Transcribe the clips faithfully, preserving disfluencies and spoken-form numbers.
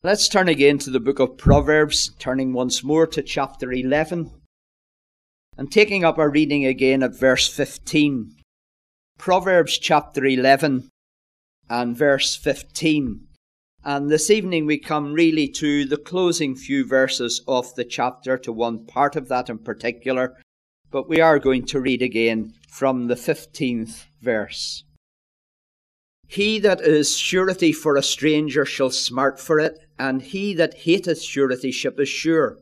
Let's turn again to the book of Proverbs, turning once more to chapter eleven, and taking up our reading again at verse fifteen. Proverbs chapter eleven and verse fifteen. And this evening we come really to the closing few verses of the chapter, to one part of that in particular, but we are going to read again from the fifteenth verse. He that is surety for a stranger shall smart for it, and he that hateth suretyship is sure.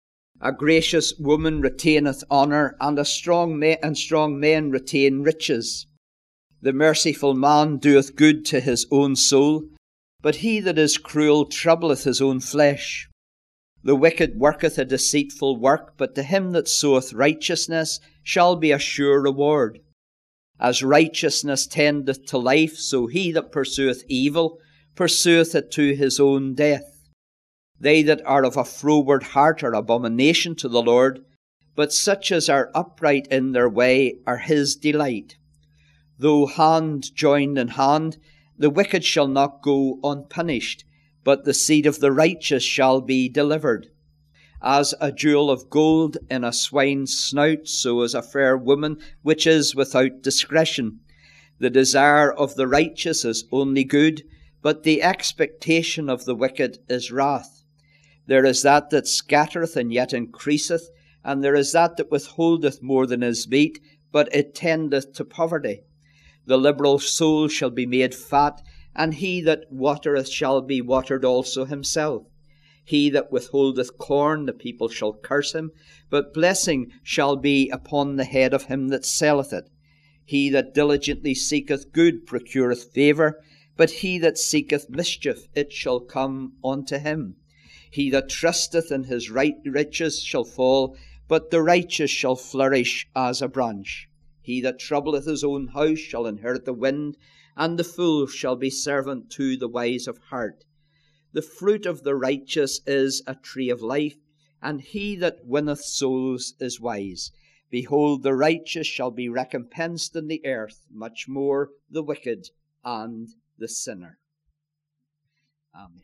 A gracious woman retaineth honour, and a strong ma- and strong men retain riches. The merciful man doeth good to his own soul, but he that is cruel troubleth his own flesh. The wicked worketh a deceitful work, but to him that soweth righteousness shall be a sure reward. As righteousness tendeth to life, so he that pursueth evil pursueth it to his own death. They that are of a froward heart are abomination to the Lord, but such as are upright in their way are his delight. Though hand join in hand, the wicked shall not go unpunished, but the seed of the righteous shall be delivered. As a jewel of gold in a swine's snout, so is a fair woman which is without discretion. The desire of the righteous is only good, but the expectation of the wicked is wrath. There is that that scattereth and yet increaseth, and there is that that withholdeth more than is meet, but it tendeth to poverty. The liberal soul shall be made fat, and he that watereth shall be watered also himself. He that withholdeth corn, the people shall curse him, but blessing shall be upon the head of him that selleth it. He that diligently seeketh good procureth favour, but he that seeketh mischief, it shall come unto him. He that trusteth in his right riches shall fall, but the righteous shall flourish as a branch. He that troubleth his own house shall inherit the wind, and the fool shall be servant to the wise of heart. The fruit of the righteous is a tree of life, and he that winneth souls is wise. Behold, the righteous shall be recompensed in the earth, much more the wicked and the sinner. Amen.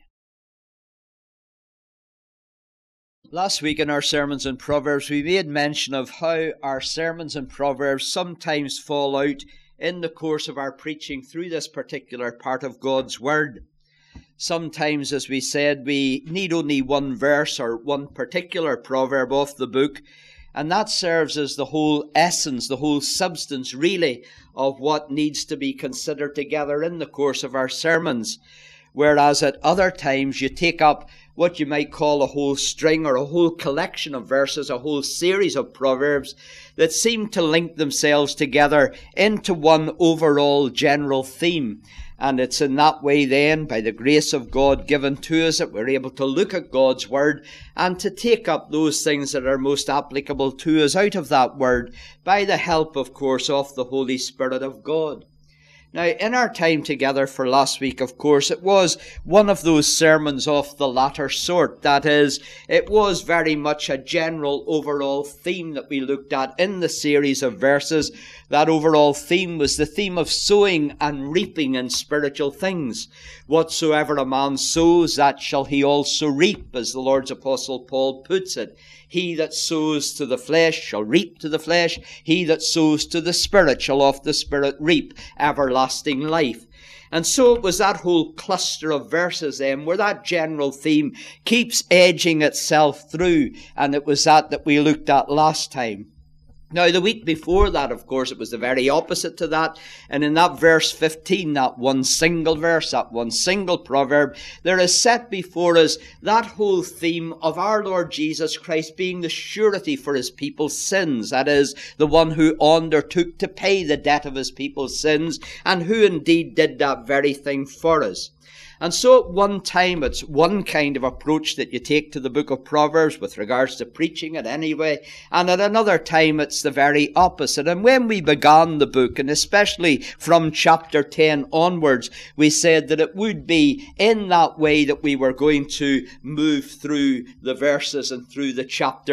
Last week in our sermons in Proverbs, we made mention of how our sermons in Proverbs sometimes fall out in the course of our preaching through this particular part of God's Word. Sometimes, as we said, we need only one verse or one particular proverb of the book, and that serves as the whole essence, the whole substance, really, of what needs to be considered together in the course of our sermons. Whereas at other times you take up what you might call a whole string or a whole collection of verses, a whole series of proverbs that seem to link themselves together into one overall general theme. And it's in that way then, by the grace of God given to us, that we're able to look at God's Word and to take up those things that are most applicable to us out of that Word, by the help, of course, of the Holy Spirit of God. Now, in our time together for last week, of course, it was one of those sermons of the latter sort. That is, it was very much a general overall theme that we looked at in the series of verses. That overall theme was the theme of sowing and reaping in spiritual things. Whatsoever a man sows, that shall he also reap, as the Lord's Apostle Paul puts it. He that sows to the flesh shall reap to the flesh. He that sows to the Spirit shall of the Spirit reap everlasting life. And so it was that whole cluster of verses then, where that general theme keeps edging itself through. And it was that that we looked at last time. Now, the week before that, of course, it was the very opposite to that. And in that verse fifteen, that one single verse, that one single proverb, there is set before us that whole theme of our Lord Jesus Christ being the surety for his people's sins. That is, the one who undertook to pay the debt of his people's sins, and who indeed did that very thing for us. And so at one time, it's one kind of approach that you take to the book of Proverbs with regards to preaching it anyway. And at another time, it's the very opposite. And when we began the book, and especially from chapter ten onwards, we said that it would be in that way that we were going to move through the verses and through the chapters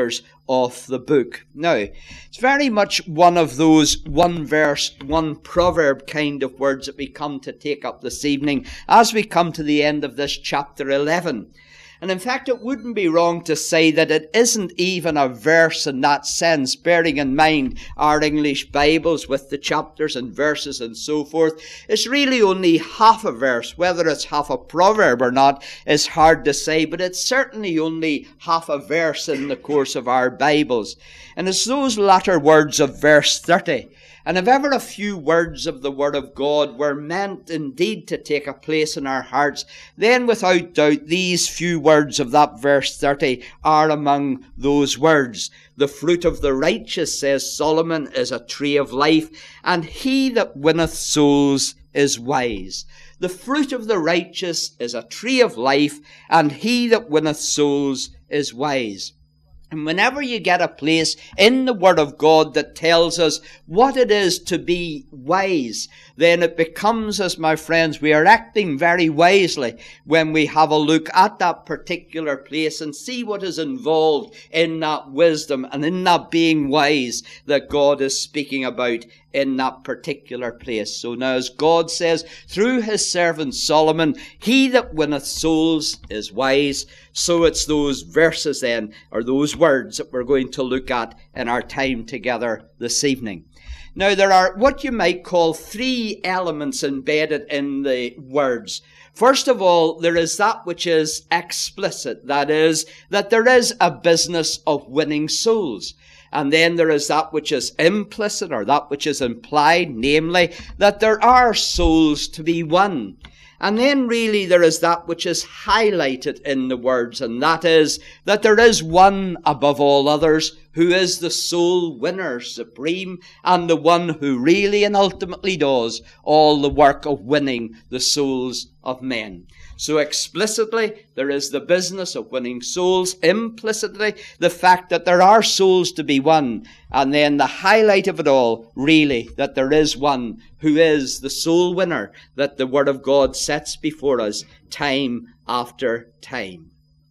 of the book. Now, it's very much one of those one verse, one proverb kind of words that we come to take up this evening as we come to the end of this chapter eleven. And in fact, it wouldn't be wrong to say that it isn't even a verse in that sense, bearing in mind our English Bibles with the chapters and verses and so forth. It's really only half a verse. Whether it's half a proverb or not is hard to say, but it's certainly only half a verse in the course of our Bibles. And it's those latter words of verse thirty. And if ever a few words of the Word of God were meant indeed to take a place in our hearts, then without doubt these few words of that verse thirty are among those words. The fruit of the righteous, says Solomon, is a tree of life, and he that winneth souls is wise. The fruit of the righteous is a tree of life, and he that winneth souls is wise. And whenever you get a place in the Word of God that tells us what it is to be wise, then it becomes, as my friends, we are acting very wisely when we have a look at that particular place and see what is involved in that wisdom and in that being wise that God is speaking about in that particular place. So now, as God says through his servant Solomon, he that winneth souls is wise. So it's those verses then, or those words that we're going to look at in our time together this evening. Now, there are what you might call three elements embedded in the words. First of all, there is that which is explicit. That is, that there is a business of winning souls. And then there is that which is implicit, or that which is implied, namely, that there are souls to be won. And then really there is that which is highlighted in the words, and that is that there is one above all others who is the soul winner supreme, and the one who really and ultimately does all the work of winning the souls of men. So explicitly, there is the business of winning souls. Implicitly, the fact that there are souls to be won. And then the highlight of it all, really, that there is one who is the soul winner that the Word of God sets before us time after time.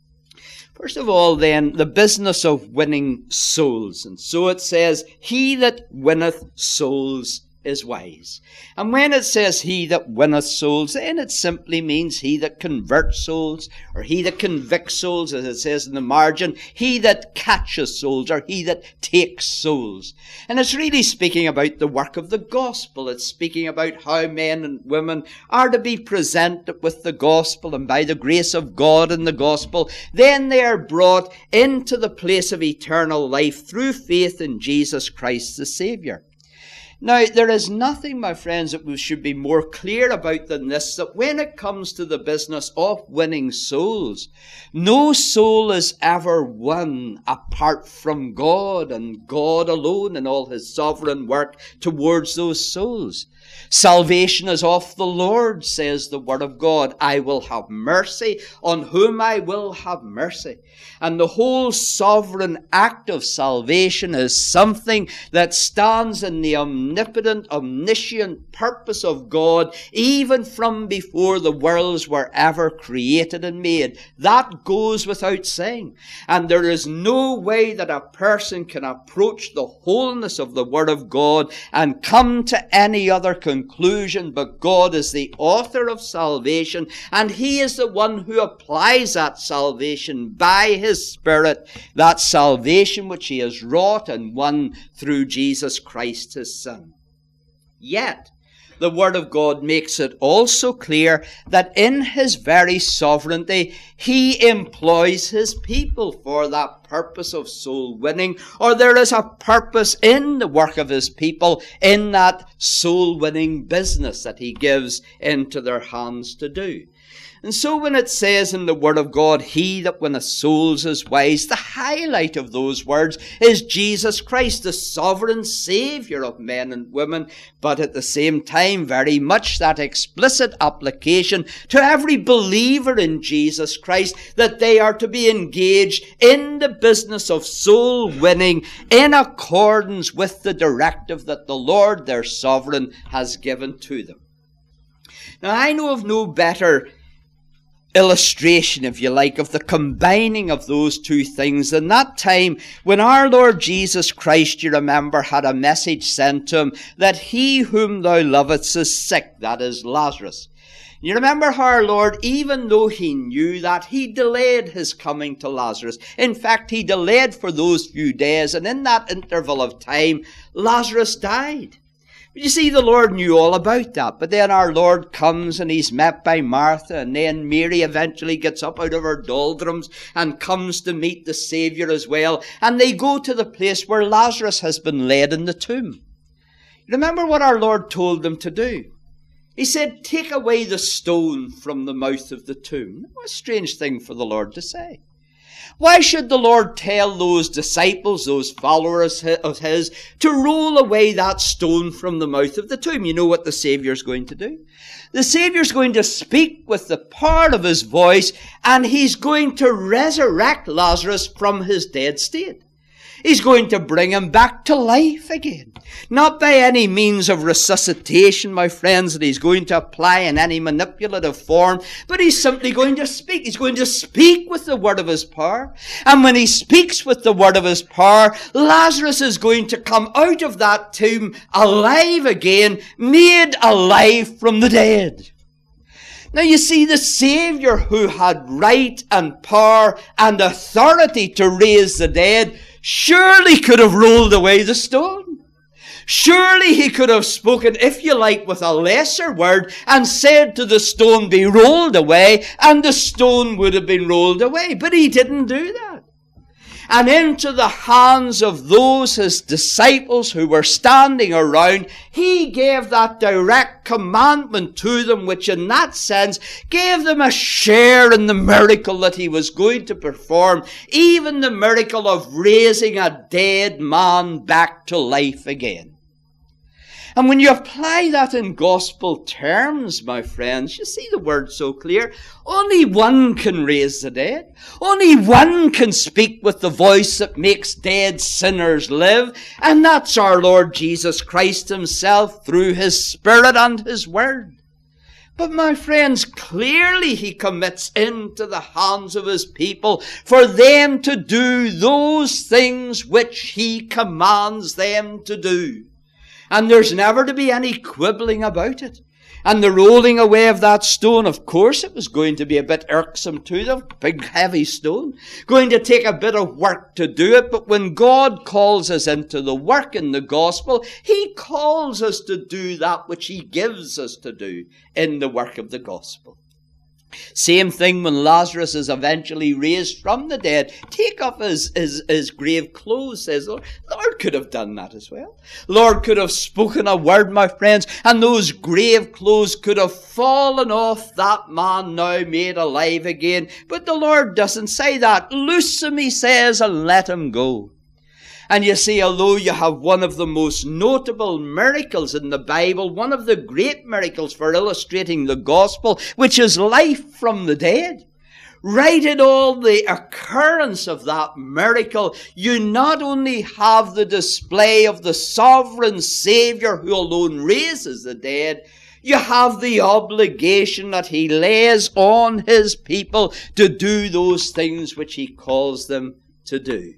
First of all, then, the business of winning souls. And so it says, he that winneth souls is wise. And when it says he that winneth souls, then it simply means he that converts souls, or he that convicts souls, as it says in the margin, he that catches souls, or he that takes souls. And it's really speaking about the work of the gospel. It's speaking about how men and women are to be presented with the gospel, and by the grace of God and the gospel, then they are brought into the place of eternal life through faith in Jesus Christ the Saviour. Now, there is nothing, my friends, that we should be more clear about than this, that when it comes to the business of winning souls, no soul is ever won apart from God, and God alone in all his sovereign work towards those souls. Salvation is of the Lord, says the Word of God. I will have mercy on whom I will have mercy. And the whole sovereign act of salvation is something that stands in the omnipotent, omniscient purpose of God, even from before the worlds were ever created and made. That goes without saying. And there is no way that a person can approach the wholeness of the Word of God and come to any other conclusion, but God is the author of salvation, and he is the one who applies that salvation by his Spirit, that salvation which he has wrought and won through Jesus Christ his Son. Yet, the Word of God makes it also clear that in his very sovereignty, he employs his people for that purpose of soul winning, or there is a purpose in the work of his people in that soul winning business that he gives into their hands to do. And so when it says in the Word of God, he that winneth souls is wise, the highlight of those words is Jesus Christ, the sovereign Saviour of men and women, but at the same time very much that explicit application to every believer in Jesus Christ that they are to be engaged in the business of soul winning in accordance with the directive that the Lord, their sovereign, has given to them. Now, I know of no better illustration, if you like, of the combining of those two things. In that time, when our Lord Jesus Christ, you remember, had a message sent to him that he whom thou lovest is sick, that is Lazarus. You remember how our Lord, even though he knew that, he delayed his coming to Lazarus. In fact, he delayed for those few days, and in that interval of time, Lazarus died. But you see, the Lord knew all about that. But then our Lord comes and he's met by Martha, and then Mary eventually gets up out of her doldrums and comes to meet the Saviour as well. And they go to the place where Lazarus has been laid in the tomb. Remember what our Lord told them to do? He said, take away the stone from the mouth of the tomb. What a strange thing for the Lord to say. Why should the Lord tell those disciples, those followers of his, to roll away that stone from the mouth of the tomb? You know what the Saviour's going to do? The Saviour's going to speak with the power of his voice, and he's going to resurrect Lazarus from his dead state. He's going to bring him back to life again. Not by any means of resuscitation, my friends, that he's going to apply in any manipulative form, but he's simply going to speak. He's going to speak with the word of his power. And when he speaks with the word of his power, Lazarus is going to come out of that tomb alive again, made alive from the dead. Now you see, the Saviour, who had right and power and authority to raise the dead, surely could have rolled away the stone. Surely he could have spoken, if you like, with a lesser word and said to the stone, be rolled away, and the stone would have been rolled away. But he didn't do that. And into the hands of those his disciples who were standing around, he gave that direct commandment to them, which in that sense gave them a share in the miracle that he was going to perform, even the miracle of raising a dead man back to life again. And when you apply that in gospel terms, my friends, you see the word so clear. Only one can raise the dead. Only one can speak with the voice that makes dead sinners live. And that's our Lord Jesus Christ himself through his Spirit and his word. But my friends, clearly he commits into the hands of his people for them to do those things which he commands them to do. And there's never to be any quibbling about it. And the rolling away of that stone, of course, it was going to be a bit irksome to them. Big, heavy stone. Going to take a bit of work to do it. But when God calls us into the work in the gospel, he calls us to do that which he gives us to do in the work of the gospel. Same thing when Lazarus is eventually raised from the dead. Take up his, his, his grave clothes, says the Lord. Lord could have done that as well. Lord could have spoken a word, my friends, and those grave clothes could have fallen off that man now made alive again. But the Lord doesn't say that. Loose him, he says, and let him go. And you see, although you have one of the most notable miracles in the Bible, one of the great miracles for illustrating the gospel, which is life from the dead, right in all the occurrence of that miracle, you not only have the display of the sovereign Saviour who alone raises the dead, you have the obligation that he lays on his people to do those things which he calls them to do.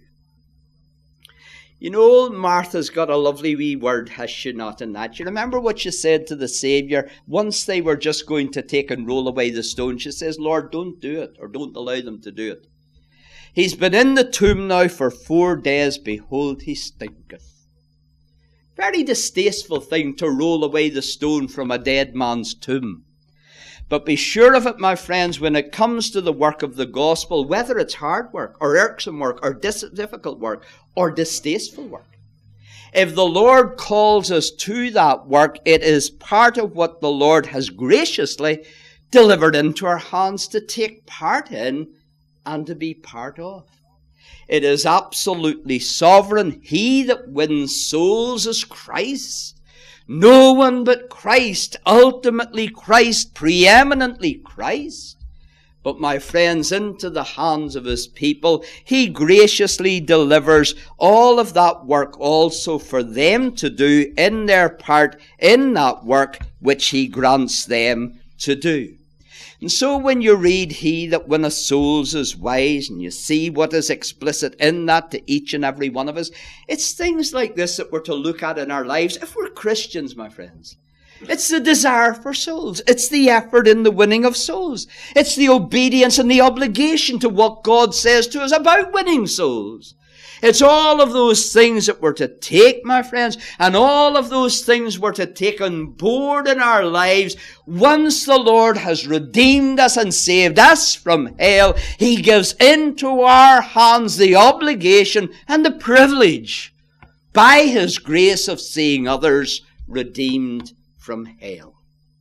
You know, Martha's got a lovely wee word, has she not, in that? You remember what she said to the Saviour once they were just going to take and roll away the stone? She says, Lord, don't do it, or don't allow them to do it. He's been in the tomb now for four days. Behold, he stinketh. Very distasteful thing to roll away the stone from a dead man's tomb. But be sure of it, my friends, when it comes to the work of the gospel, whether it's hard work or irksome work or dis- difficult work or distasteful work, if the Lord calls us to that work, it is part of what the Lord has graciously delivered into our hands to take part in and to be part of. It is absolutely sovereign. He that wins souls is Christ. No one but Christ, ultimately Christ, preeminently Christ. But my friends, into the hands of his people, he graciously delivers all of that work also for them to do in their part in that work which he grants them to do. And so when you read he that winneth souls is wise, and you see what is explicit in that to each and every one of us, it's things like this that we're to look at in our lives if we're Christians, my friends. It's the desire for souls. It's the effort in the winning of souls. It's the obedience and the obligation to what God says to us about winning souls. It's all of those things that we're to take, my friends, and all of those things we're to take on board in our lives. Once the Lord has redeemed us and saved us from hell, He gives into our hands the obligation and the privilege, by His grace, of seeing others redeemed from hell.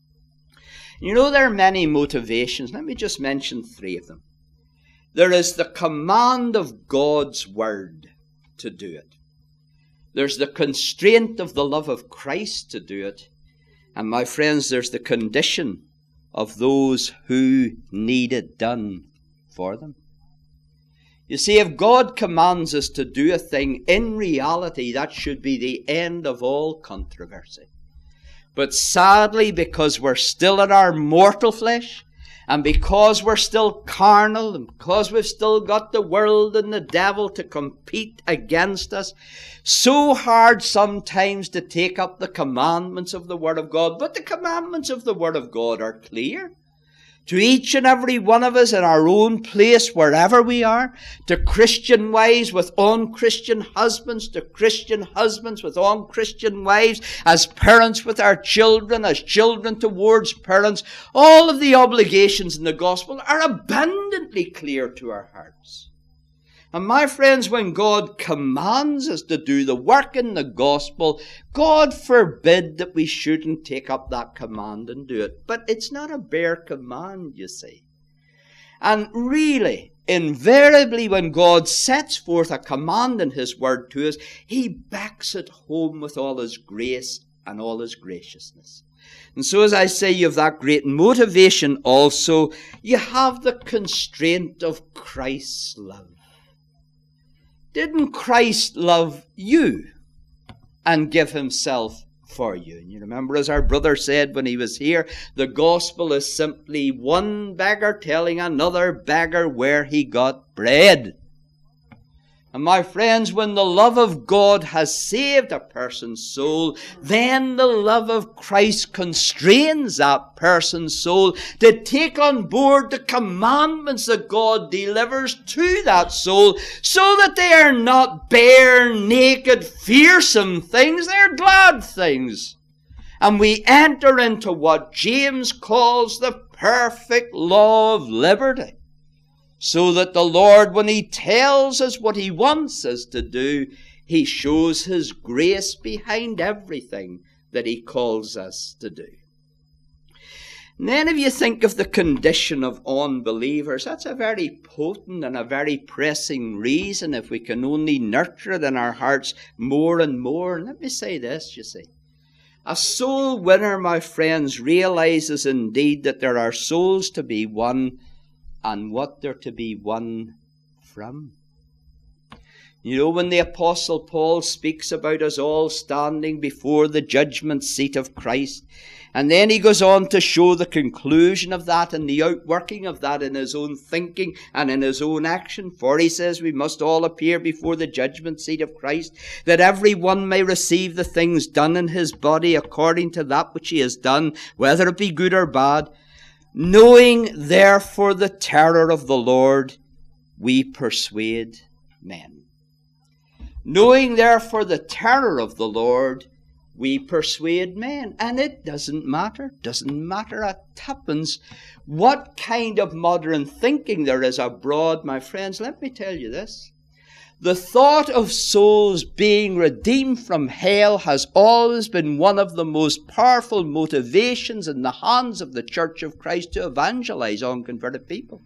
You know, there are many motivations. Let me just mention three of them. There is the command of God's word to do it. There's the constraint of the love of Christ to do it. And my friends, there's the condition of those who need it done for them. You see, if God commands us to do a thing, in reality, that should be the end of all controversy. But sadly, because we're still in our mortal flesh, and because we're still carnal, and because we've still got the world and the devil to compete against us, so hard sometimes to take up the commandments of the Word of God. But the commandments of the Word of God are clear. To each and every one of us in our own place, wherever we are, to Christian wives with unchristian husbands, to Christian husbands with unchristian wives, as parents with our children, as children towards parents, all of the obligations in the gospel are abundantly clear to our hearts. And my friends, when God commands us to do the work in the gospel, God forbid that we shouldn't take up that command and do it. But it's not a bare command, you see. And really, invariably, when God sets forth a command in His word to us, He backs it home with all His grace and all His graciousness. And so, as I say, you have that great motivation also. You have the constraint of Christ's love. Didn't Christ love you and give Himself for you? And you remember, as our brother said when he was here, the gospel is simply one beggar telling another beggar where he got bread. And my friends, when the love of God has saved a person's soul, then the love of Christ constrains that person's soul to take on board the commandments that God delivers to that soul, so that they are not bare, naked, fearsome things. They're glad things. And we enter into what James calls the perfect law of liberty. So that the Lord, when He tells us what He wants us to do, He shows His grace behind everything that He calls us to do. And then if you think of the condition of unbelievers, that's a very potent and a very pressing reason, if we can only nurture it in our hearts more and more. And let me say this, you see. A soul winner, my friends, realizes indeed that there are souls to be won, and what they're to be won from. You know, when the Apostle Paul speaks about us all standing before the judgment seat of Christ, and then he goes on to show the conclusion of that and the outworking of that in his own thinking and in his own action. For he says we must all appear before the judgment seat of Christ, that every one may receive the things done in his body according to that which he has done, whether it be good or bad. Knowing therefore the terror of the Lord, we persuade men. Knowing therefore the terror of the Lord, we persuade men. And it doesn't matter, doesn't matter a tuppence what kind of modern thinking there is abroad, my friends. Let me tell you this. The thought of souls being redeemed from hell has always been one of the most powerful motivations in the hands of the Church of Christ to evangelize unconverted people.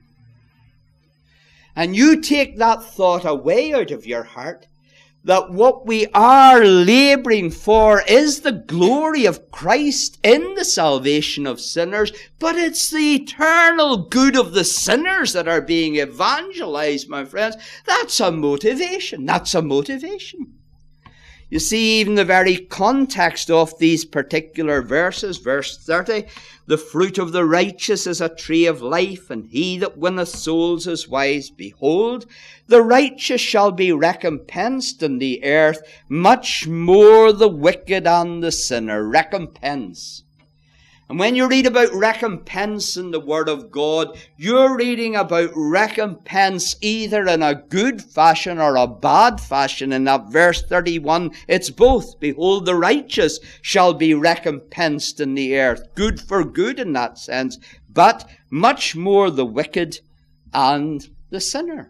And you take that thought away out of your heart, that what we are laboring for is the glory of Christ in the salvation of sinners, but it's the eternal good of the sinners that are being evangelized, my friends. That's a motivation. That's a motivation. You You see, even the very context of these particular verses, verse thirty, the fruit of the righteous is a tree of life, and he that winneth souls is wise. Behold, the righteous shall be recompensed in the earth, much more the wicked and the sinner. Recompense. And when you read about recompense in the Word of God, you're reading about recompense either in a good fashion or a bad fashion. In that verse thirty-one, it's both. Behold, the righteous shall be recompensed in the earth. Good for good in that sense, but much more the wicked and the sinner.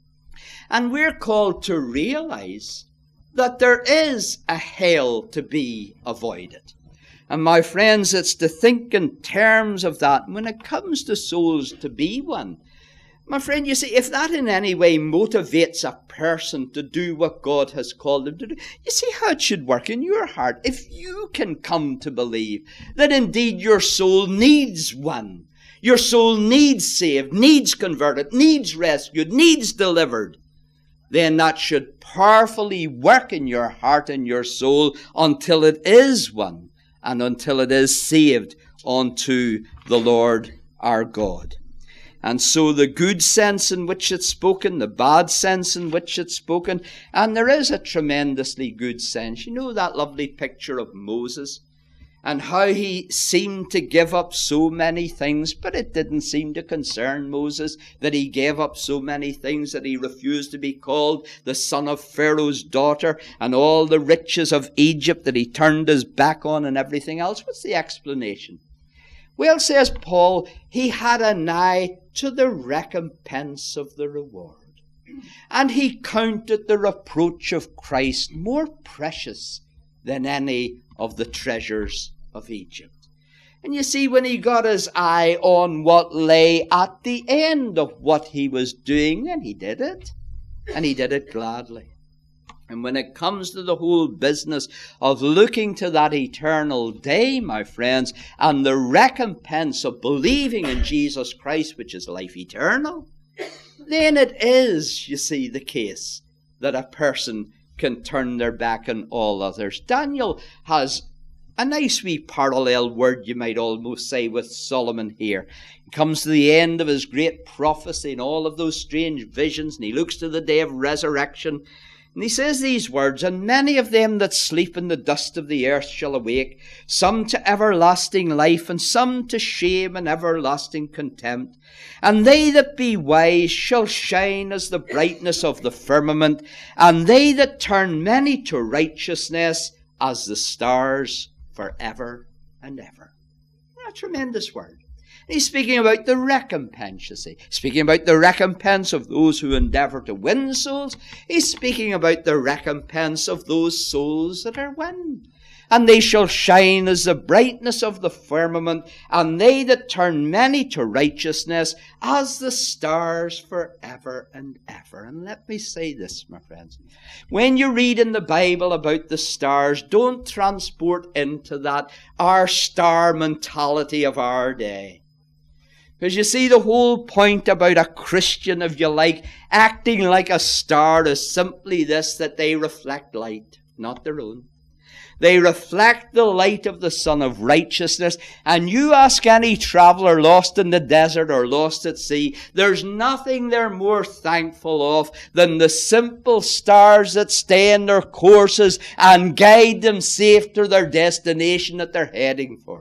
And we're called to realize that there is a hell to be avoided. And my friends, it's to think in terms of that when it comes to souls to be one. My friend, you see, if that in any way motivates a person to do what God has called them to do, you see how it should work in your heart. If you can come to believe that indeed your soul needs one, your soul needs saved, needs converted, needs rescued, needs delivered, then that should powerfully work in your heart and your soul until it is one. And until it is saved unto the Lord our God. And so the good sense in which it's spoken, the bad sense in which it's spoken, and there is a tremendously good sense. You know that lovely picture of Moses and how he seemed to give up so many things, but it didn't seem to concern Moses that he gave up so many things, that he refused to be called the son of Pharaoh's daughter, and all the riches of Egypt that he turned his back on and everything else. What's the explanation? Well, says Paul, he had an eye to the recompense of the reward. And he counted the reproach of Christ more precious than any of the treasures of Egypt. And you see, when he got his eye on what lay at the end of what he was doing, and he did it, and he did it gladly. And when it comes to the whole business of looking to that eternal day, my friends, and the recompense of believing in Jesus Christ, which is life eternal, then it is, you see, the case that a person can turn their back on all others. Daniel has a nice wee parallel word, you might almost say, with Solomon here. He comes to the end of his great prophecy and all of those strange visions, and he looks to the day of resurrection. And he says these words, and many of them that sleep in the dust of the earth shall awake, some to everlasting life, and some to shame and everlasting contempt. And they that be wise shall shine as the brightness of the firmament, and they that turn many to righteousness as the stars forever and ever. A tremendous word. He's speaking about the recompense, you see. Speaking about the recompense of those who endeavor to win souls. He's speaking about the recompense of those souls that are won. And they shall shine as the brightness of the firmament, and they that turn many to righteousness as the stars forever and ever. And let me say this, my friends. When you read in the Bible about the stars, don't transport into that our star mentality of our day. Because you see, the whole point about a Christian, if you like, acting like a star is simply this, that they reflect light, not their own. They reflect the light of the Son of Righteousness. And you ask any traveller lost in the desert or lost at sea, there's nothing they're more thankful of than the simple stars that stay in their courses and guide them safe to their destination that they're heading for.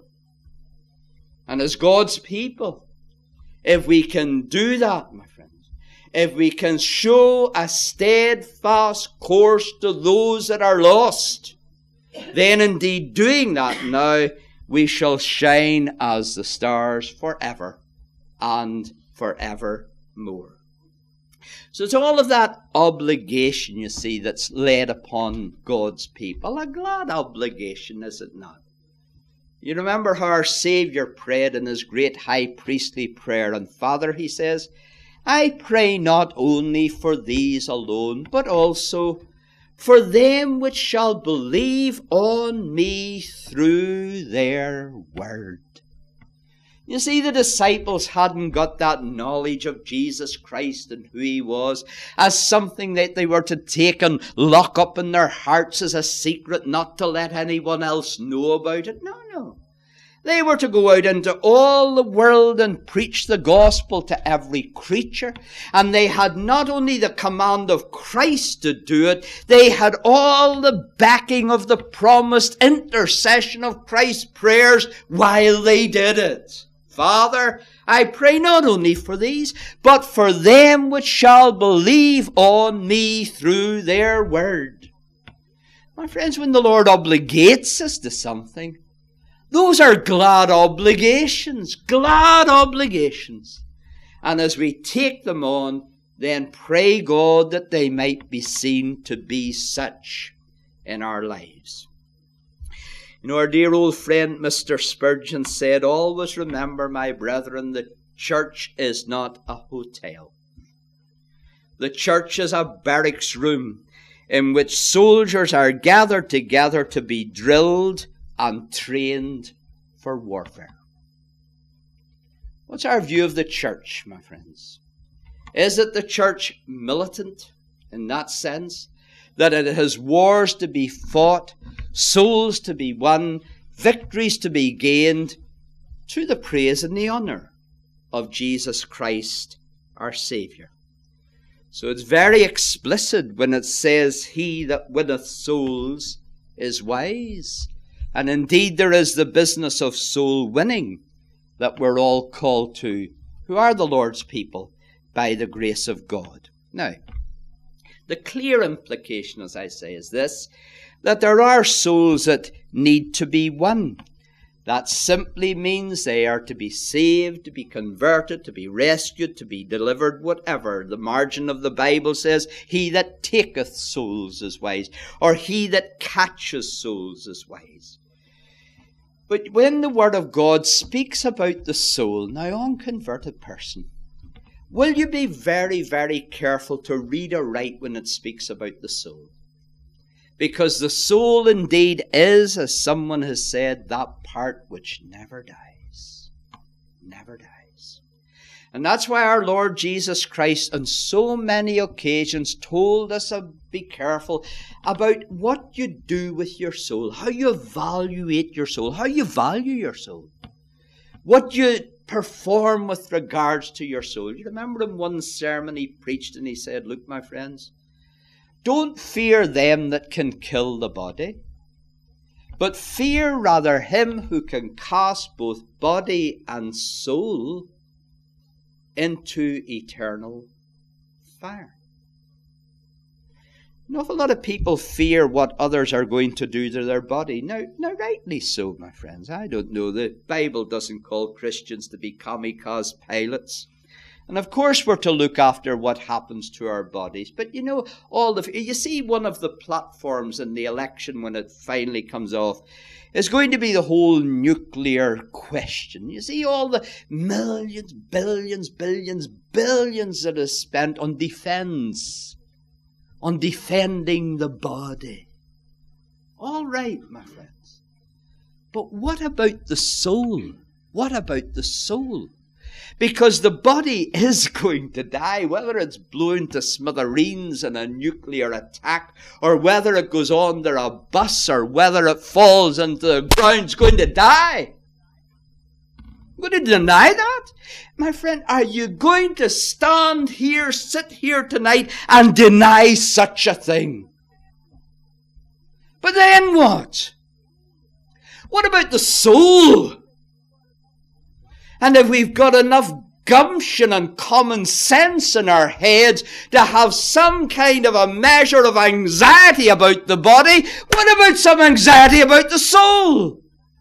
And as God's people, if we can do that, my friends, if we can show a steadfast course to those that are lost, then indeed doing that now, we shall shine as the stars forever and forevermore. So it's all of that obligation, you see, that's laid upon God's people. A glad obligation, is it not? You remember how our Saviour prayed in his great high priestly prayer. And Father, he says, I pray not only for these alone, but also for them which shall believe on me through their word. You see, the disciples hadn't got that knowledge of Jesus Christ and who he was as something that they were to take and lock up in their hearts as a secret, not to let anyone else know about it. No, no. They were to go out into all the world and preach the gospel to every creature. And they had not only the command of Christ to do it, they had all the backing of the promised intercession of Christ's prayers while they did it. Father, I pray not only for these, but for them which shall believe on me through their word. My friends, when the Lord obligates us to something, those are glad obligations, glad obligations. And as we take them on, then pray God that they might be seen to be such in our lives. You know, our dear old friend Mister Spurgeon said, always remember, my brethren, the church is not a hotel. The church is a barracks room in which soldiers are gathered together to be drilled and trained for warfare. What's our view of the church, my friends? Is it the church militant in that sense, that it has wars to be fought, souls to be won, victories to be gained, to the praise and the honour of Jesus Christ, our Saviour? So it's very explicit when it says, he that winneth souls is wise. And indeed there is the business of soul winning that we're all called to, who are the Lord's people, by the grace of God. Now, the clear implication, as I say, is this, that there are souls that need to be won. That simply means they are to be saved, to be converted, to be rescued, to be delivered, whatever. The margin of the Bible says, he that taketh souls is wise, or he that catches souls is wise. But when the Word of God speaks about the soul, now unconverted person, will you be very, very careful to read aright when it speaks about the soul? Because the soul indeed is, as someone has said, that part which never dies. Never dies. And that's why our Lord Jesus Christ on so many occasions told us to be careful about what you do with your soul, how you evaluate your soul, how you value your soul, what you perform with regards to your soul. You remember in one sermon he preached and he said, look, my friends, don't fear them that can kill the body, but fear rather him who can cast both body and soul into eternal fire. An awful lot of people fear what others are going to do to their body. Now, now, rightly so, my friends. I don't know. The Bible doesn't call Christians to be kamikaze pilots. And of course we're to look after what happens to our bodies. But you know, all the, you see, one of the platforms in the election when it finally comes off is going to be the whole nuclear question. You see all the millions, billions, billions, billions that is spent on defense, on defending the body. All right, my friends. But what about the soul? What about the soul? Because the body is going to die, whether it's blown to smithereens in a nuclear attack, or whether it goes under a bus, or whether it falls into the ground, it's going to die. I'm going to deny that? My friend, are you going to stand here, sit here tonight, and deny such a thing? But then what? What about the soul? And if we've got enough gumption and common sense in our heads to have some kind of a measure of anxiety about the body, what about some anxiety about the soul?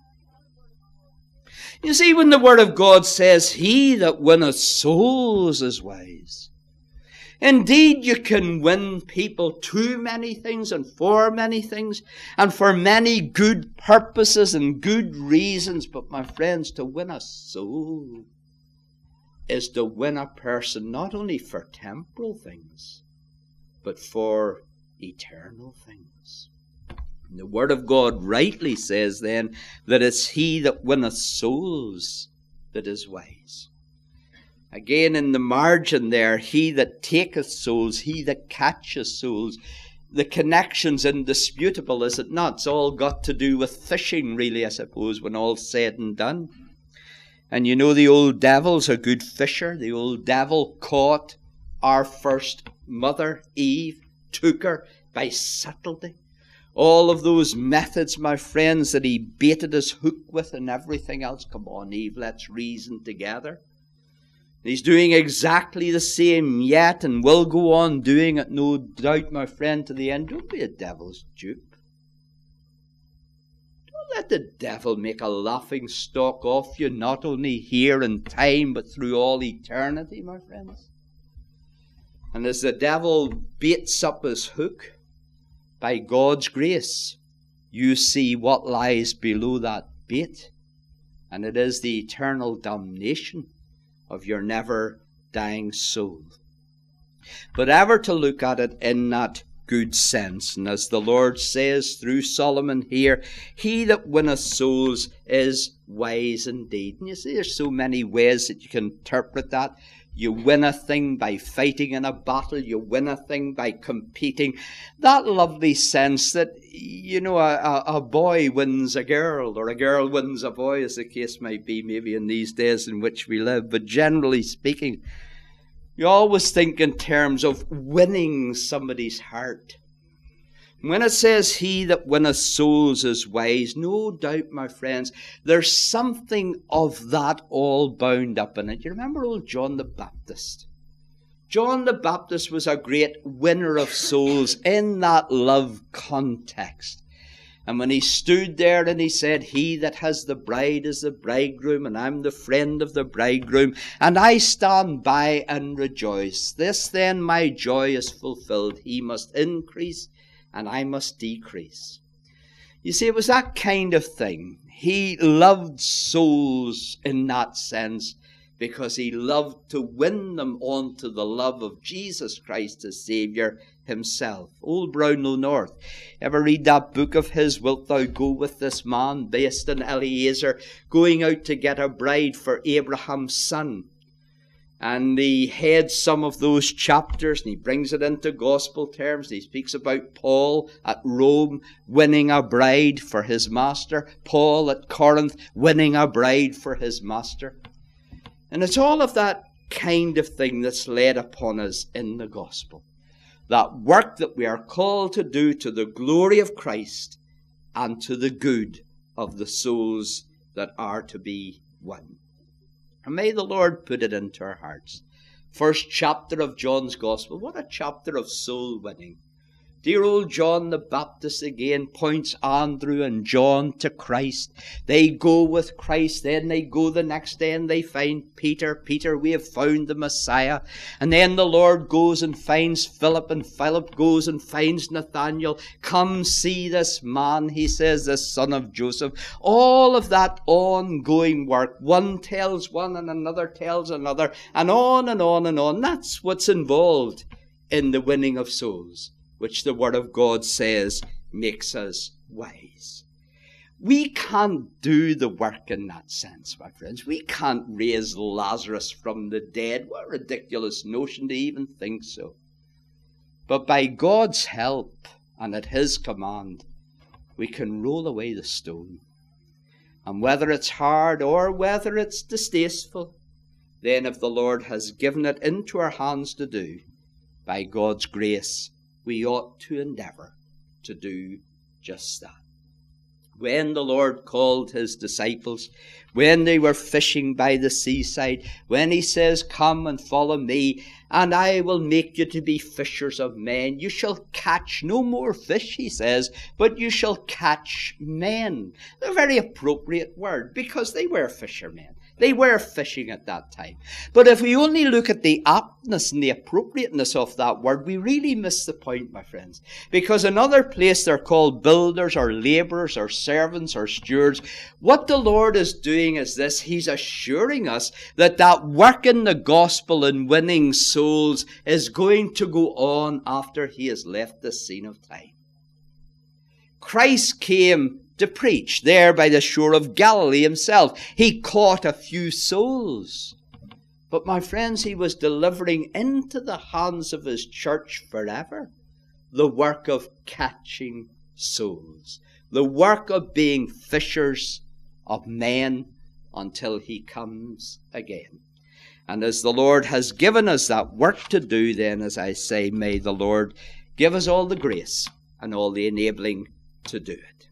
You see, when the Word of God says, he that winneth souls is wise, indeed you can win people to many things and for many things and for many good purposes and good reasons. But my friends, to win a soul is to win a person not only for temporal things, but for eternal things. And the Word of God rightly says then that it's he that winneth souls that is wise. Again, in the margin there, he that taketh souls, he that catcheth souls. The connection's indisputable, is it not? It's all got to do with fishing, really, I suppose, when all's said and done. And you know the old devil's a good fisher. The old devil caught our first mother, Eve, took her by subtlety. All of those methods, my friends, that he baited his hook with and everything else. Come on, Eve, let's reason together. He's doing exactly the same yet and will go on doing it, no doubt, my friend, to the end. Don't be a devil's dupe. Don't let the devil make a laughing stock of you, not only here in time, but through all eternity, my friends. And as the devil baits up his hook, by God's grace, you see what lies below that bait, and it is the eternal damnation of your never-dying soul. But ever to look at it in that good sense, and as the Lord says through Solomon here, he that winneth souls is wise indeed. And you see, there's so many ways that you can interpret that. You win a thing by fighting in a battle. You win a thing by competing. That lovely sense that, you know, a, a boy wins a girl, or a girl wins a boy, as the case might be, maybe in these days in which we live. But generally speaking, you always think in terms of winning somebody's heart. When it says, he that winneth souls is wise, no doubt, my friends, there's something of that all bound up in it. You remember old John the Baptist? John the Baptist was a great winner of souls in that love context. And when he stood there and he said, he that has the bride is the bridegroom, and I'm the friend of the bridegroom, and I stand by and rejoice. This then my joy is fulfilled. He must increase, and I must decrease. You see, it was that kind of thing. He loved souls in that sense because he loved to win them on to the love of Jesus Christ as Saviour himself. Old Brownlow North. Ever read that book of his, Wilt Thou Go With This Man, based on Eliezer, going out to get a bride for Abraham's son? And he heads some of those chapters and he brings it into gospel terms. He speaks about Paul at Rome winning a bride for his master. Paul at Corinth winning a bride for his master. And it's all of that kind of thing that's laid upon us in the gospel. That work that we are called to do to the glory of Christ and to the good of the souls that are to be won. And may the Lord put it into our hearts. First chapter of John's Gospel. What a chapter of soul winning. Dear old John the Baptist again points Andrew and John to Christ. They go with Christ, then they go the next day and they find Peter. Peter, we have found the Messiah. And then the Lord goes and finds Philip, and Philip goes and finds Nathanael. Come see this man, he says, the son of Joseph. All of that ongoing work. One tells one and another tells another, and on and on and on. That's what's involved in the winning of souls, which the Word of God says makes us wise. We can't do the work in that sense, my friends. We can't raise Lazarus from the dead. What a ridiculous notion to even think so. But by God's help and at his command, we can roll away the stone. And whether it's hard or whether it's distasteful, then if the Lord has given it into our hands to do, by God's grace, we ought to endeavour to do just that. When the Lord called his disciples, when they were fishing by the seaside, when he says, come and follow me, and I will make you to be fishers of men. You shall catch no more fish, he says, but you shall catch men. A very appropriate word, because they were fishermen. They were fishing at that time. But if we only look at the aptness and the appropriateness of that word, we really miss the point, my friends. Because another place they're called builders or labourers or servants or stewards. What the Lord is doing is this. He's assuring us that that work in the gospel and winning souls is going to go on after he has left the scene of time. Christ came to preach there by the shore of Galilee himself. He caught a few souls. But my friends, he was delivering into the hands of his church forever the work of catching souls, the work of being fishers of men until he comes again. And as the Lord has given us that work to do, then, as I say, may the Lord give us all the grace and all the enabling to do it.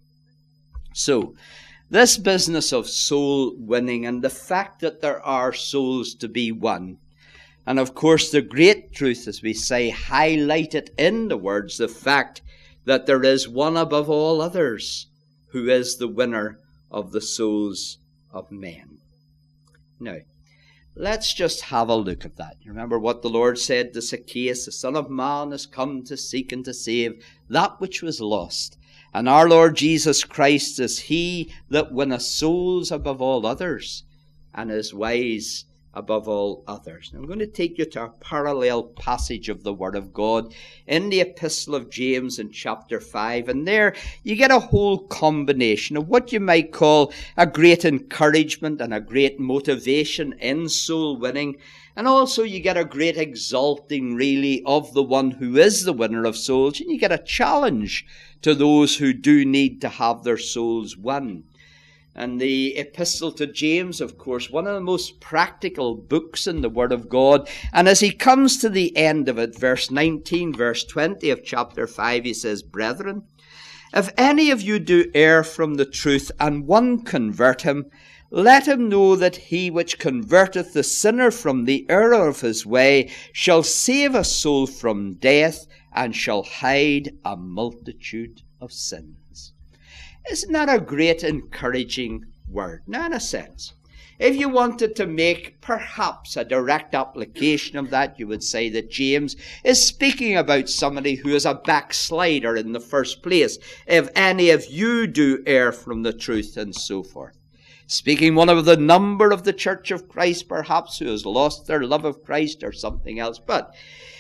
So, this business of soul winning and the fact that there are souls to be won, and of course the great truth, as we say, highlighted in the words, the fact that there is one above all others who is the winner of the souls of men. Now, let's just have a look at that. You remember what the Lord said to Zacchaeus, the Son of Man has come to seek and to save that which was lost. And our Lord Jesus Christ is he that winneth souls above all others, and is wise above all others. Now, I'm going to take you to a parallel passage of the Word of God in the Epistle of James in chapter five. And there you get a whole combination of what you might call a great encouragement and a great motivation in soul winning. And also you get a great exalting, really, of the one who is the winner of souls. And you get a challenge to those who do need to have their souls won. And the Epistle to James, of course, one of the most practical books in the Word of God. And as he comes to the end of it, verse nineteen, verse twenty of chapter five, he says, Brethren, if any of you do err from the truth, and one convert him, let him know that he which converteth the sinner from the error of his way shall save a soul from death, and shall hide a multitude of sins. Isn't that a great encouraging word? Now, in a sense, if you wanted to make perhaps a direct application of that, you would say that James is speaking about somebody who is a backslider in the first place. If any of you do err from the truth, and so forth. Speaking one of the number of the Church of Christ, perhaps, who has lost their love of Christ or something else. But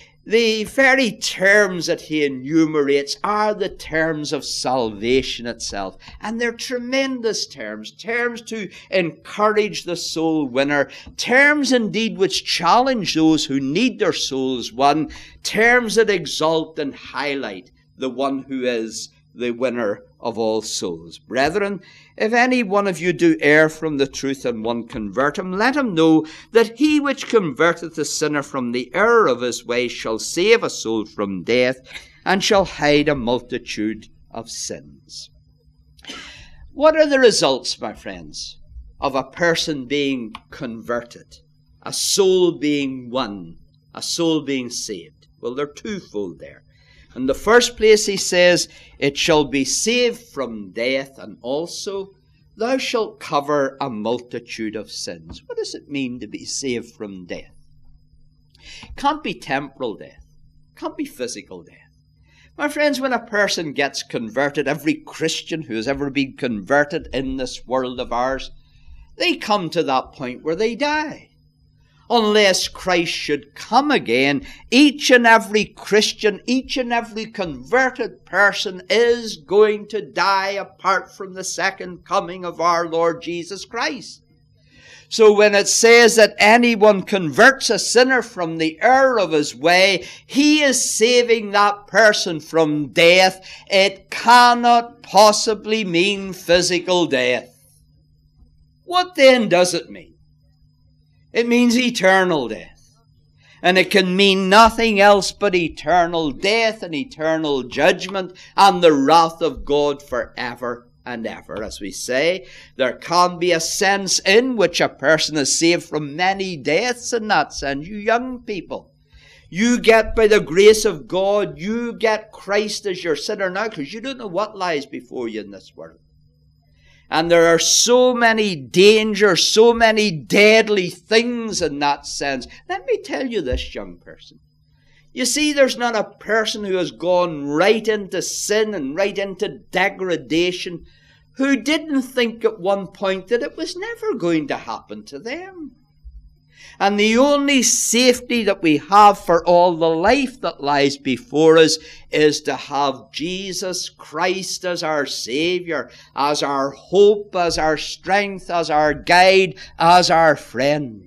the very terms that he enumerates are the terms of salvation itself. And they're tremendous terms, terms to encourage the soul winner, terms indeed which challenge those who need their souls won, terms that exalt and highlight the one who is the winner of all souls. Brethren, if any one of you do err from the truth, and one convert him, let him know that he which converteth the sinner from the error of his way shall save a soul from death, and shall hide a multitude of sins. What are the results, my friends, of a person being converted, a soul being won, a soul being saved? Well, they're twofold there. In the first place, he says, it shall be saved from death, and also thou shalt cover a multitude of sins. What does it mean to be saved from death? Can't be temporal death. Can't be physical death. My friends, when a person gets converted, every Christian who has ever been converted in this world of ours, they come to that point where they die. Unless Christ should come again, each and every Christian, each and every converted person is going to die apart from the second coming of our Lord Jesus Christ. So when it says that anyone converts a sinner from the error of his way, he is saving that person from death. It cannot possibly mean physical death. What then does it mean? It means eternal death. And it can mean nothing else but eternal death and eternal judgment and the wrath of God forever and ever. As we say, there can be a sense in which a person is saved from many deaths in that sense. You young people, you get, by the grace of God, you get Christ as your sinner now, because you don't know what lies before you in this world. And there are so many dangers, so many deadly things in that sense. Let me tell you this, young person. You see, there's not a person who has gone right into sin and right into degradation who didn't think at one point that it was never going to happen to them. And the only safety that we have for all the life that lies before us is to have Jesus Christ as our Savior, as our hope, as our strength, as our guide, as our friend.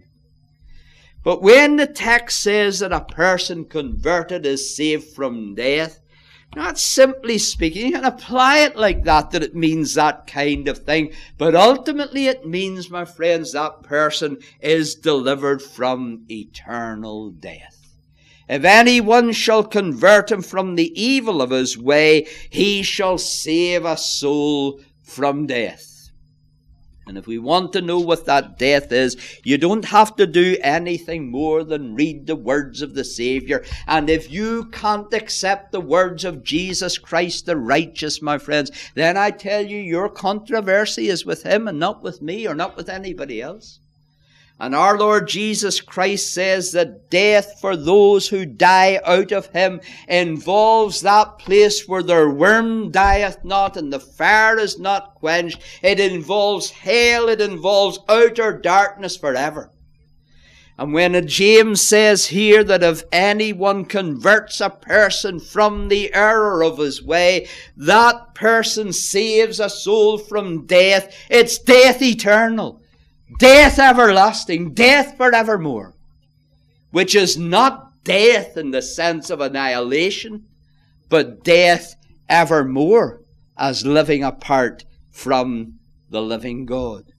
But when the text says that a person converted is saved from death, not simply speaking, you can apply it like that, that it means that kind of thing. But ultimately it means, my friends, that person is delivered from eternal death. If anyone shall convert him from the evil of his way, he shall save a soul from death. And if we want to know what that death is, you don't have to do anything more than read the words of the Savior. And if you can't accept the words of Jesus Christ the righteous, my friends, then I tell you, your controversy is with him and not with me or not with anybody else. And our Lord Jesus Christ says that death for those who die out of him involves that place where their worm dieth not and the fire is not quenched. It involves hell. It involves outer darkness forever. And when James says here that if anyone converts a person from the error of his way, that person saves a soul from death, it's death eternal. Death everlasting, death forevermore, which is not death in the sense of annihilation, but death evermore as living apart from the living God.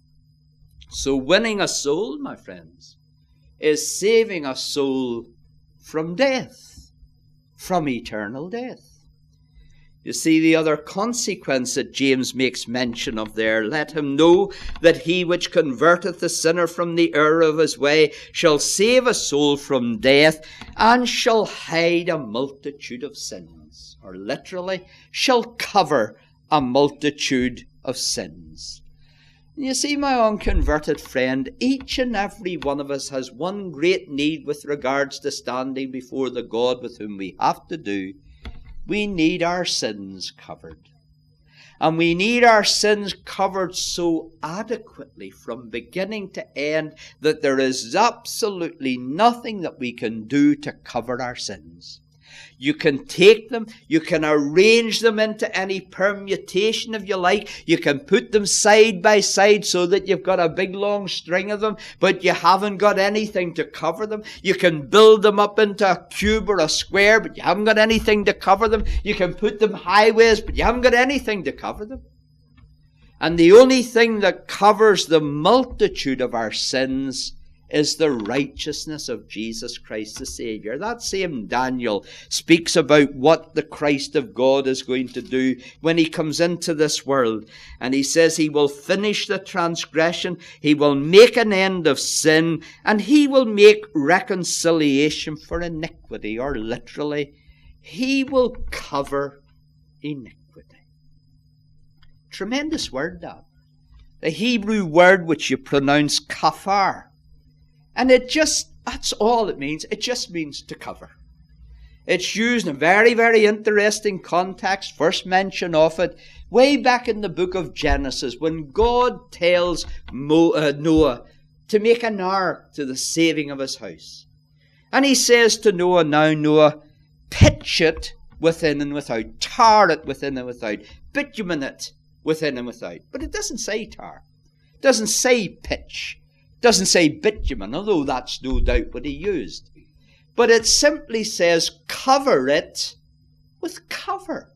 So winning a soul, my friends, is saving a soul from death, from eternal death. You see the other consequence that James makes mention of there. Let him know that he which converteth the sinner from the error of his way shall save a soul from death and shall hide a multitude of sins. Or literally, shall cover a multitude of sins. You see, my unconverted friend, each and every one of us has one great need with regards to standing before the God with whom we have to do. We need our sins covered. And we need our sins covered so adequately from beginning to end that there is absolutely nothing that we can do to cover our sins. You can take them, you can arrange them into any permutation if you like. You can put them side by side so that you've got a big long string of them, but you haven't got anything to cover them. You can build them up into a cube or a square, but you haven't got anything to cover them. You can put them highways, but you haven't got anything to cover them. And the only thing that covers the multitude of our sins is the righteousness of Jesus Christ the Savior. That same Daniel speaks about what the Christ of God is going to do when he comes into this world. And he says he will finish the transgression, he will make an end of sin, and he will make reconciliation for iniquity, or literally, he will cover iniquity. Tremendous word, that. The Hebrew word which you pronounce kafar. And it just, that's all it means. It just means to cover. It's used in a very, very interesting context. First mention of it way back in the book of Genesis when God tells Mo, uh, Noah to make an ark to the saving of his house. And he says to Noah, now Noah, pitch it within and without. Tar it within and without. Bitumen it within and without. But it doesn't say tar. It doesn't say pitch. Doesn't say bitumen, although that's no doubt what he used. But it simply says cover it with cover.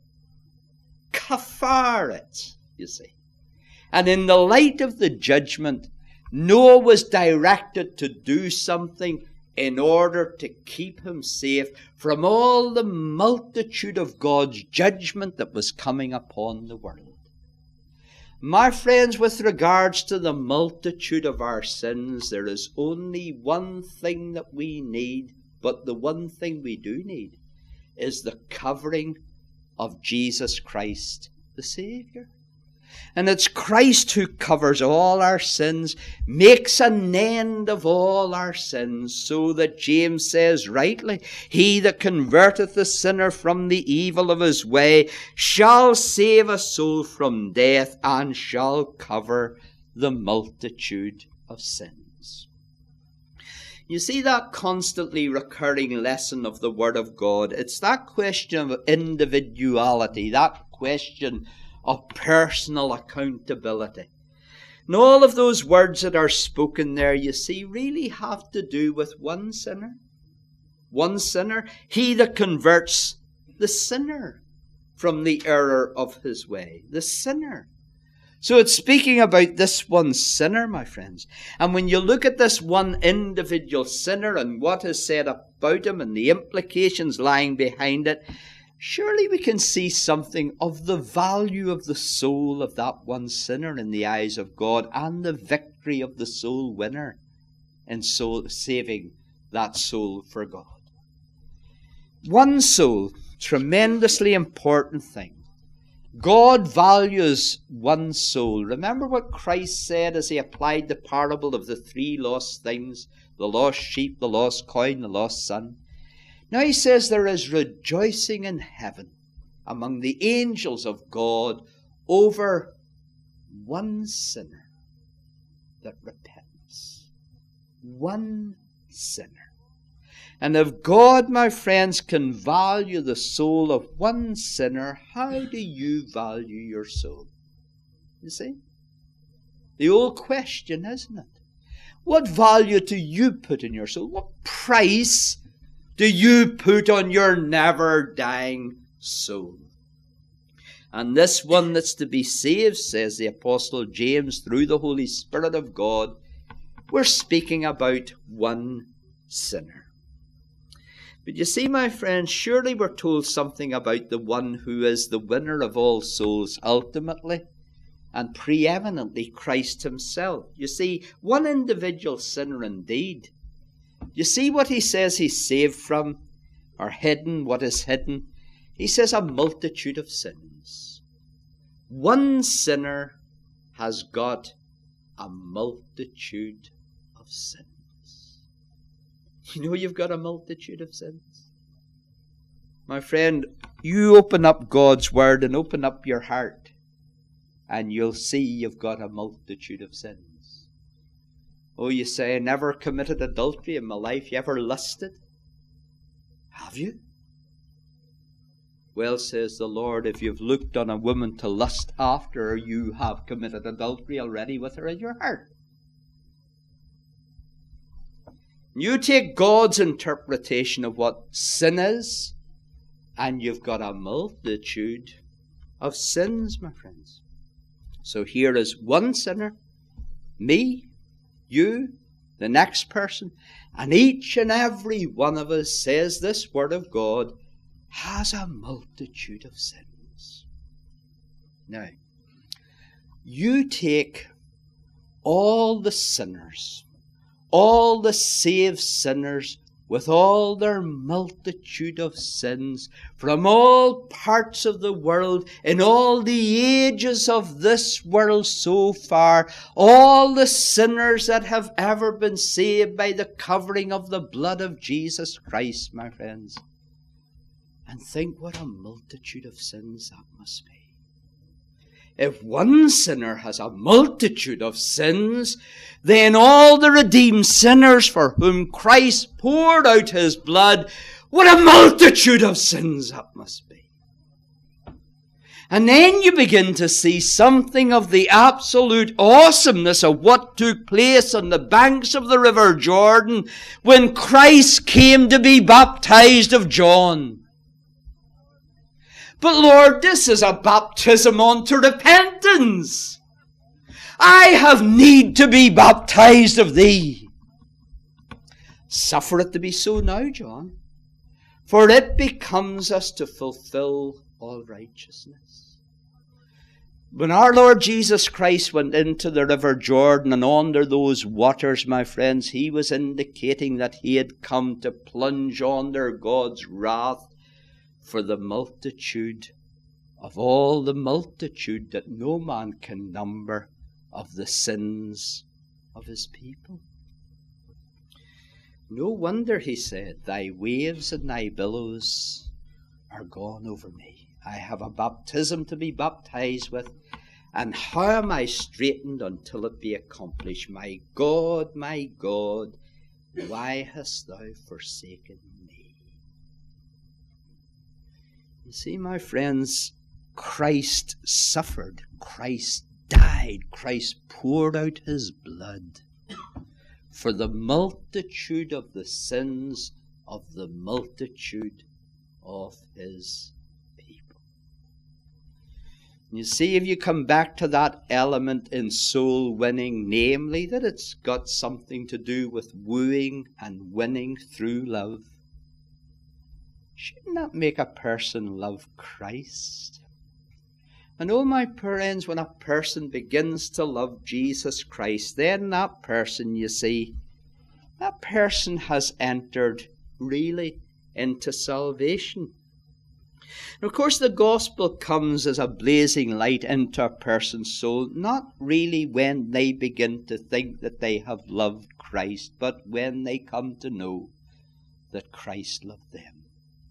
Kafar it, you see. And in the light of the judgment, Noah was directed to do something in order to keep him safe from all the multitude of God's judgment that was coming upon the world. My friends, with regards to the multitude of our sins, there is only one thing that we need, but the one thing we do need is the covering of Jesus Christ, the Savior. And it's Christ who covers all our sins, makes an end of all our sins, so that James says rightly, he that converteth the sinner from the evil of his way shall save a soul from death and shall cover the multitude of sins. You see that constantly recurring lesson of the Word of God. It's that question of individuality, that question of personal accountability. And all of those words that are spoken there, you see, really have to do with one sinner. One sinner, he that converts the sinner from the error of his way. The sinner. So it's speaking about this one sinner, my friends. And when you look at this one individual sinner and what is said about him and the implications lying behind it, surely we can see something of the value of the soul of that one sinner in the eyes of God, and the victory of the soul winner in soul saving that soul for God. One soul, tremendously important thing. God values one soul. Remember what Christ said as he applied the parable of the three lost things, the lost sheep, the lost coin, the lost son. Now he says there is rejoicing in heaven among the angels of God over one sinner that repents. One sinner. And if God, my friends, can value the soul of one sinner, how do you value your soul? You see? The old question, isn't it? What value do you put in your soul? What price do you put on your never-dying soul? And this one that's to be saved, says the Apostle James, through the Holy Spirit of God, we're speaking about one sinner. But you see, my friends, surely we're told something about the one who is the winner of all souls ultimately, and preeminently Christ himself. You see, one individual sinner indeed. You see what he says he's saved from, or hidden, what is hidden? He says a multitude of sins. One sinner has got a multitude of sins. You know you've got a multitude of sins. My friend, you open up God's Word and open up your heart, and you'll see you've got a multitude of sins. Oh, you say, I never committed adultery in my life. You ever lusted? Have you? Well, says the Lord, if you've looked on a woman to lust after her, you have committed adultery already with her in your heart. You take God's interpretation of what sin is, and you've got a multitude of sins, my friends. So here is one sinner, me, you, the next person, and each and every one of us, says this Word of God, has a multitude of sins. Now, you take all the sinners, all the saved sinners, with all their multitude of sins, from all parts of the world, in all the ages of this world so far, all the sinners that have ever been saved by the covering of the blood of Jesus Christ, my friends. And think what a multitude of sins that must be. If one sinner has a multitude of sins, then all the redeemed sinners for whom Christ poured out his blood, what a multitude of sins that must be. And then you begin to see something of the absolute awesomeness of what took place on the banks of the River Jordan when Christ came to be baptized of John. But Lord, this is a baptism unto repentance. I have need to be baptized of thee. Suffer it to be so now, John, for it becomes us to fulfill all righteousness. When our Lord Jesus Christ went into the River Jordan and under those waters, my friends, he was indicating that he had come to plunge under God's wrath for the multitude of all the multitude that no man can number of the sins of his people. No wonder, he said, thy waves and thy billows are gone over me. I have a baptism to be baptized with, and how am I straitened until it be accomplished? My God, my God, why hast thou forsaken me? You see, my friends, Christ suffered, Christ died, Christ poured out his blood for the multitude of the sins of the multitude of his people. You see, if you come back to that element in soul winning, namely that it's got something to do with wooing and winning through love, shouldn't that make a person love Christ? And oh, my friends, when a person begins to love Jesus Christ, then that person, you see, that person has entered really into salvation. And of course, the gospel comes as a blazing light into a person's soul, not really when they begin to think that they have loved Christ, but when they come to know that Christ loved them.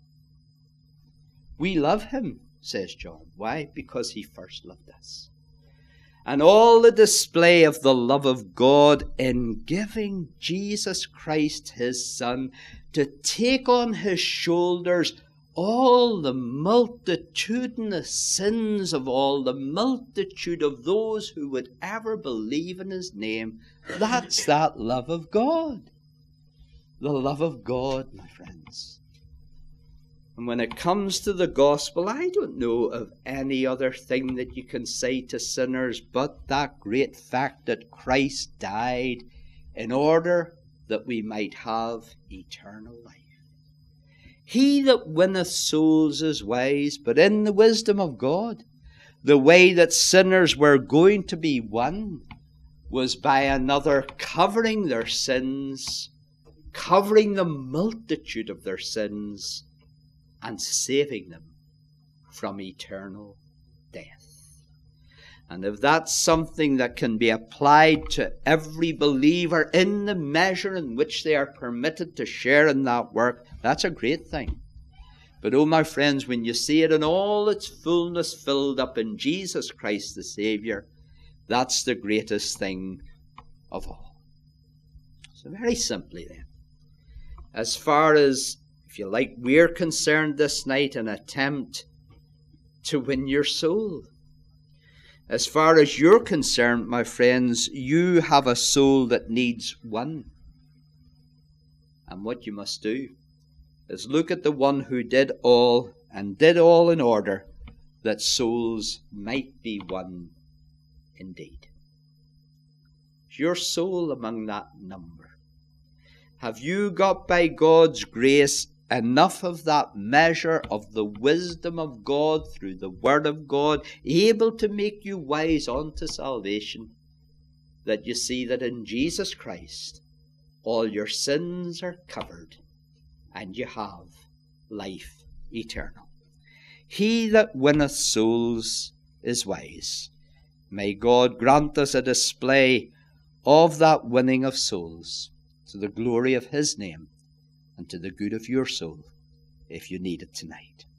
We love him, says John. Why? Because he first loved us. And all the display of the love of God in giving Jesus Christ his Son to take on his shoulders all the multitudinous sins of all the multitude of those who would ever believe in his name. That's that love of God. The love of God, my friends. And when it comes to the gospel, I don't know of any other thing that you can say to sinners but that great fact that Christ died in order that we might have eternal life. He that winneth souls is wise, but in the wisdom of God, the way that sinners were going to be won was by another covering their sins, covering the multitude of their sins, and saving them from eternal death. And if that's something that can be applied to every believer in the measure in which they are permitted to share in that work, that's a great thing. But oh, my friends, when you see it in all its fullness filled up in Jesus Christ the Saviour, that's the greatest thing of all. So very simply then, as far as, if you like, we're concerned this night, an attempt to win your soul. As far as you're concerned, my friends, you have a soul that needs won. And what you must do is look at the one who did all, and did all in order that souls might be won indeed. Is your soul among that number? Have you got, by God's grace, enough of that measure of the wisdom of God through the Word of God, able to make you wise unto salvation, that you see that in Jesus Christ all your sins are covered and you have life eternal? He that winneth souls is wise. May God grant us a display of that winning of souls to the glory of his name and to the good of your soul, if you need it tonight.